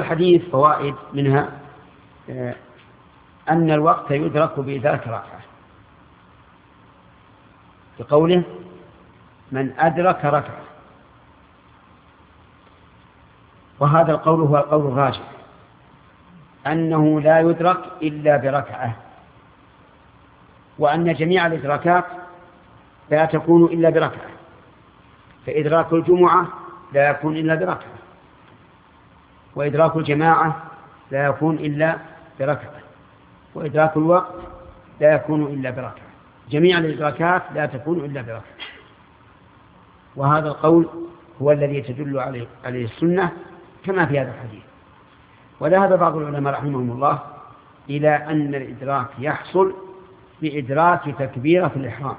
الحديث فوائد منها أن الوقت يدرك بإدراك ركعة، بقوله من أدرك ركعة، وهذا القول هو القول الراجح، أنه لا يدرك إلا بركعة، وأن جميع الإدراكات لا تكون إلا بركعة، فإدراك الجمعة لا يكون إلا بركعة، وإدراك الجماعة لا يكون إلا بركعة، وإدراك الوقت لا يكون إلا بركعة، جميع الإدراكات لا تكون إلا بركعة. وهذا القول هو الذي تدل عليه السنة كما في هذا الحديث. وذهب بعض العلماء رحمهم الله إلى أن الإدراك يحصل بإدراك تكبيرة الإحرام،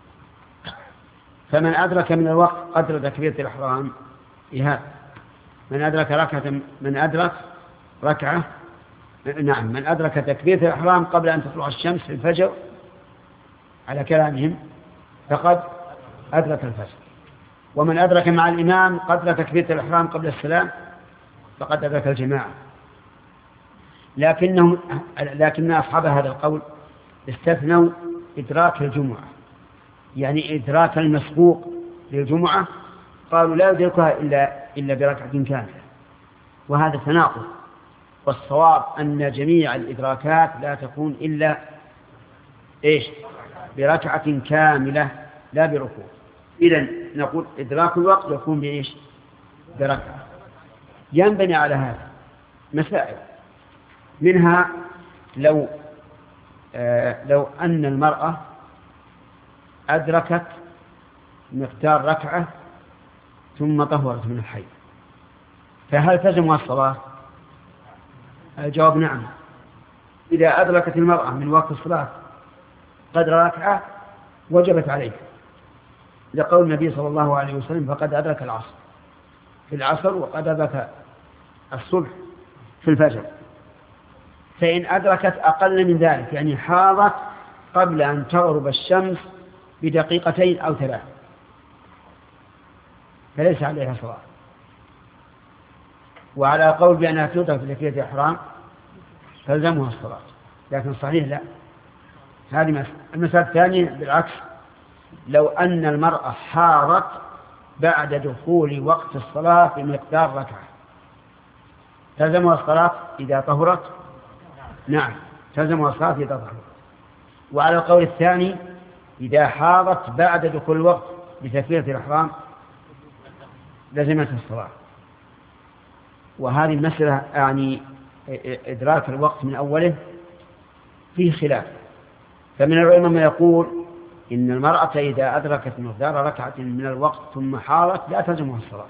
فمن أدرك من الوقت قدر تكبيرة الإحرام إهاب، من أدرك ركعة، نعم، من أدرك تكبيرة الإحرام قبل أن تطلع الشمس في الفجر على كلامهم فقد أدرك الفجر، ومن أدرك مع الإمام قدر تكبيرة الإحرام قبل السلام فقد أدرك الجماعة. لكن أصحاب هذا القول استثنوا إدراك الجمعة، يعني إدراك المسبوق للجمعة، قالوا لا يدركها إلا بركعة كاملة، وهذا تناقض، والصواب أن جميع الإدراكات لا تكون إلا بركعة كاملة لا بركوع. إذن نقول إدراك الوقت يكون بركعة. ينبني على هذا مسائل، منها لو أن المرأة أدركت مقدار ركعة ثم طهرت من الحيض، فهل تلزمها الصلاة؟ الجواب نعم. إذا أدركت المرأة من وقت الصلاة قدر ركعة وجبت عليه، لقول النبي صلى الله عليه وسلم فقد أدرك العصر في العصر وقد أدرك الصبح في الفجر. فإن أدركت أقل من ذلك، يعني حاضت قبل أن تغرب الشمس بدقيقتين أو 3، فليس عليها صلاة. وعلى قول بأنها تدرك بتكبيرة الإحرام تلزمها الصلاة، لكن صحيح لا. هذه المسألة الثانية بالعكس، لو أن المرأة حارت بعد دخول وقت الصلاة بمقدار ركعة تلزمها الصلاة إذا طهرت؟ نعم، تلزمها الصلاة إذا طهرت. وعلى القول الثاني إذا حارت بعد دخول الوقت بتكبيرة الإحرام لزمتها الصلاة. وهذه المسألة يعني إدراك الوقت من أوله فيه خلاف، فمن العلماء من يقول إن المرأة إذا أدركت مقدار ركعة من الوقت ثم حارت لا تلزمها الصلاة،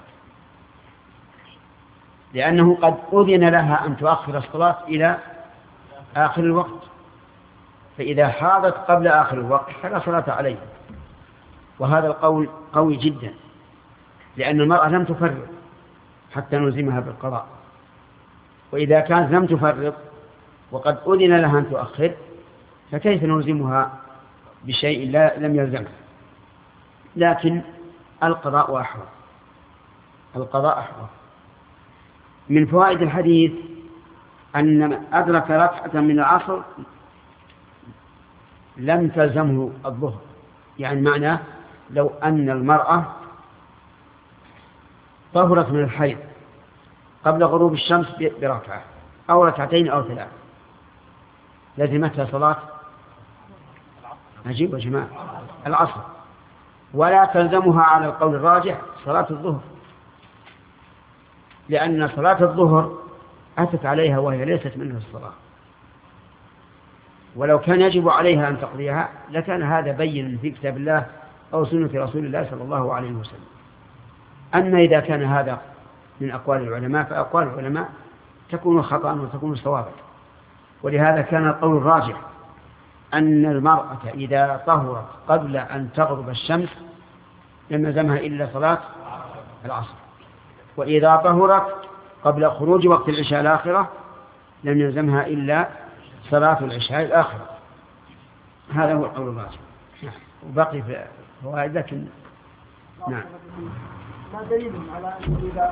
لأنه قد أذن لها أن تؤخر الصلاة إلى آخر الوقت، فإذا حارت قبل آخر الوقت فلا صلاة عليها. وهذا القول قوي جدا، لأن المرأة لم تفرط حتى نلزمها بالقضاء، وإذا كانت لم تفرط وقد أذن لها أن تؤخر فكيف نلزمها بشيء لم يلزمها؟ لكن القضاء أحوط. من فوائد الحديث أن من أدرك ركعة من العصر لم تلزمه الظهر، يعني معناه لو أن المرأة طهرت من الحيض قبل غروب الشمس بركعة أو ركعتين أو 3 لزمتها صلاة عجيب وجماعة العصر، ولا تلزمها على القول الراجح صلاة الظهر، لأن صلاة الظهر أتت عليها وهي ليست منها الصلاة، ولو كان يجب عليها أن تقضيها لكان هذا بين في كتاب الله أو سنة رسول الله صلى الله عليه وسلم. أما إذا كان هذا من أقوال العلماء فأقوال العلماء تكون خطأ وتكون صوابا، ولهذا كان القول الراجح أن المرأة إذا طهرت قبل أن تغرب الشمس لم يلزمها إلا صلاة العصر، وإذا طهرت قبل خروج وقت العشاء الآخرة لم يلزمها إلا صلاة العشاء الآخرة. هذا هو القول الراجح. وبقي في فوائد لكن نعم. ما دليل على أنه إذا